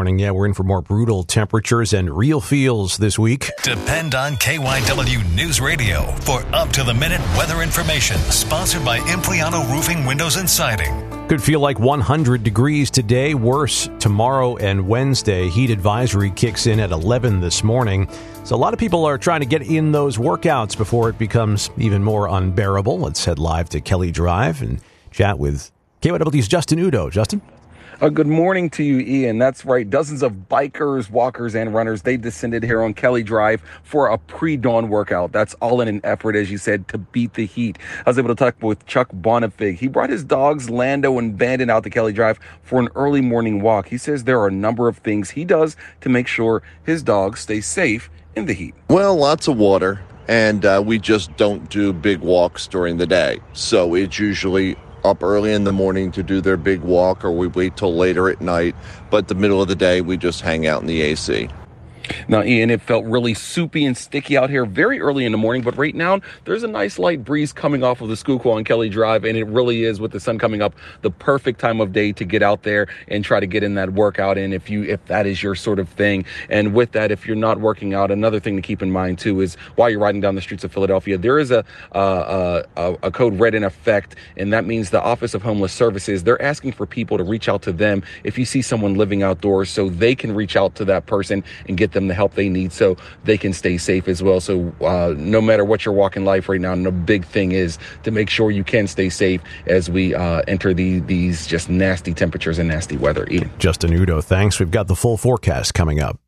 morning. Yeah, we're in for more brutal temperatures and real feels this week. Depend on KYW News Radio for up-to-the-minute weather information. Sponsored by Impliano Roofing, Windows and Siding. Could feel like 100 degrees today, worse tomorrow and Wednesday. Heat advisory kicks in at 11 this morning. So a lot of people are trying to get in those workouts before it becomes even more unbearable. Let's head live to Kelly Drive and chat with KYW's Justin Udo. Justin? Good morning to you, Ian. That's right. Dozens of bikers, walkers, and runners, they descended here on Kelly Drive for a pre-dawn workout. That's all in an effort, as you said, to beat the heat. I was able to talk with Chuck Bonifig. He brought his dogs, Lando and Bandon, out to Kelly Drive for an early morning walk. He says there are a number of things he does to make sure his dogs stay safe in the heat. Well, lots of water, and we just don't do big walks during the day. So it's usually up early in the morning to do their big walk, or we wait till later at night. But the middle of the day, we just hang out in the AC. Now, Ian, it felt really soupy and sticky out here very early in the morning, but right now there's a nice light breeze coming off of the Schuylkill on Kelly Drive, and it really is, with the sun coming up, the perfect time of day to get out there and try to get in that workout in if that is your sort of thing. And with that, if you're not working out, another thing to keep in mind too is while you're riding down the streets of Philadelphia, there is a code red in effect, and that means the Office of Homeless Services, they're asking for people to reach out to them if you see someone living outdoors, so they can reach out to that person and get them the help they need so they can stay safe as well. So no matter what you're walking life right now, the big thing is to make sure you can stay safe as we enter these just nasty temperatures and nasty weather. Ian. Justin Udo, thanks. We've got the full forecast coming up.